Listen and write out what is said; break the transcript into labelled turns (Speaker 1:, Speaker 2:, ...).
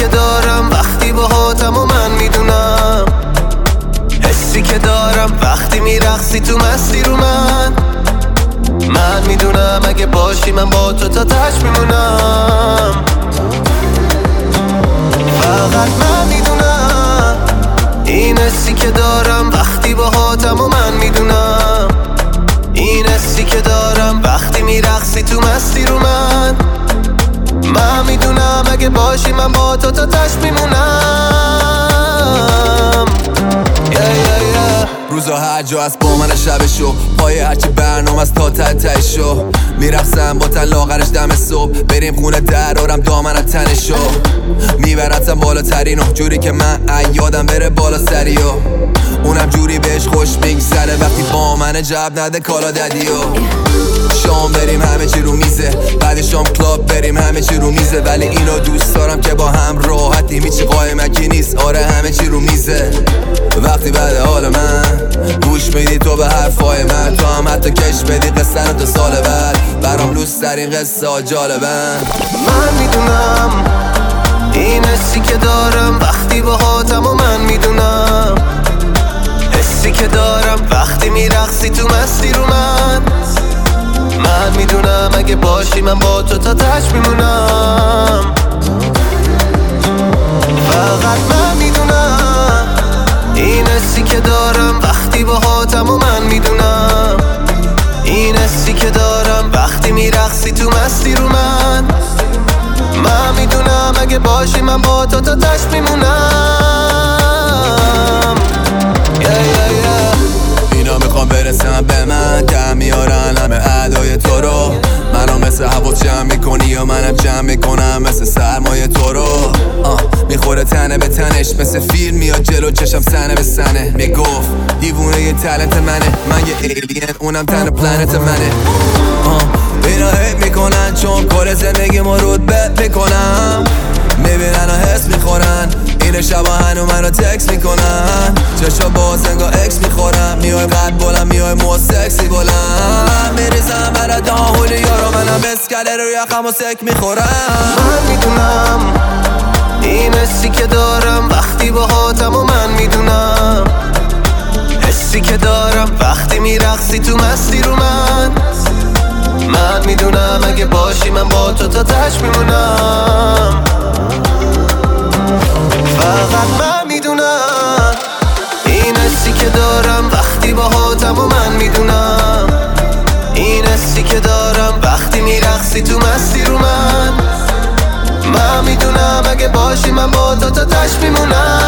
Speaker 1: که دارم وقتی باهاتم و من میدونم، حسی که دارم وقتی میرقصی تو مستی رو من میدونم اگه باشی من با تو تا تش میمونم. فقط من میدونم این حسی که دارم وقتی باهاتم و من میدونم، این حسی که دارم وقتی میرقصی تو مستی رو من میدونم اگه باشی من با تو تا تش میمونم.
Speaker 2: روزا هر جا از با من شبشو پای هرچی برنامه از تا تشو میرقصم با تن لاغرش دم صبح، بریم خونه درارم دامن تنشو میبرتم بالاترینو، جوری که من یادم بره بالا سریو، اونم جوری بهش خوش میگذره وقتی با من جب نده کالا ددیو. شام بریم همه چی رو میزه، بعد شام کلاب بریم همه چی رو میزه، ولی اینو دوست دارم که با هم راحتیم هیچی قایمکی نیست، آره همه چی رو میزه. وقتی بعد حال من گوش میدی تو به حرفای من، تو هم حتی کش بدی قصه رو تا سال بعد، برام لوس ترین قصه ها جالبن.
Speaker 1: من میدونم این حسی که دارم وقتی باهاتم و من میدونم، حسی که دارم وقتی میرقصی تو مستی رو من میدونم اگه باشی من با تو تا تش میمونم. فقط من میدونم این حسی که دارم وقتی باهاتم و من میدونم، این حسی که دارم وقتی میرقصی تو مستی رو من میدونم اگه باشی من با تو تا تش میمونم.
Speaker 2: اینا میخوام برسم به من، دم میارن همه ادای تو رو، منو مثل حواس جمع میکنی یا منم جمع میکنم مثل سرمایه تو رو. میخوره تنه به تنش مثل فیلم میاد جلو چشم سنه به سنه، میگفت دیوونه یه تلنت منه، من یه ایلین اونم تن پلنت منه. اینا هیت میکنن چون کل زندگی ما رود میکنم، میبینن و حس میخورن این شبا هنو منو تکس میکنن، چشا باز انگا اکس میخورم، میای قد بلند میای مو سکسی بلند، میریزم برا داهولی یارو منم اسکله رو یخم و سک میخورم.
Speaker 1: من میدونم این حسی که دارم وقتی باهاتم و من میدونم، حسی که دارم وقتی میرقصی تو مستی رو من میدونم اگه باشی من با تو تا تش میمونم. فقط من میدونم این حسی که دارم وقتی باهاتم و من میدونم، این حسی که دارم وقتی میرقصی تو مستی رو من میدونم اگه باشی من با تو تا تش میمونم.